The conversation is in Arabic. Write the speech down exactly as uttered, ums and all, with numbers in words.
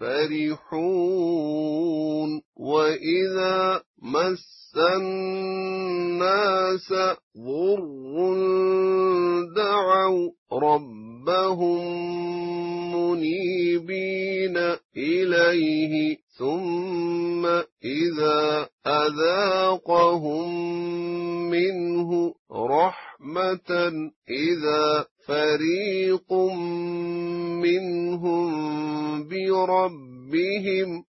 فرحون وإذا مس الناس ضر دعوا ربهم منيبين إليه ثم إذا أذاقهم منه رحمة إذا فريق منهم بربهم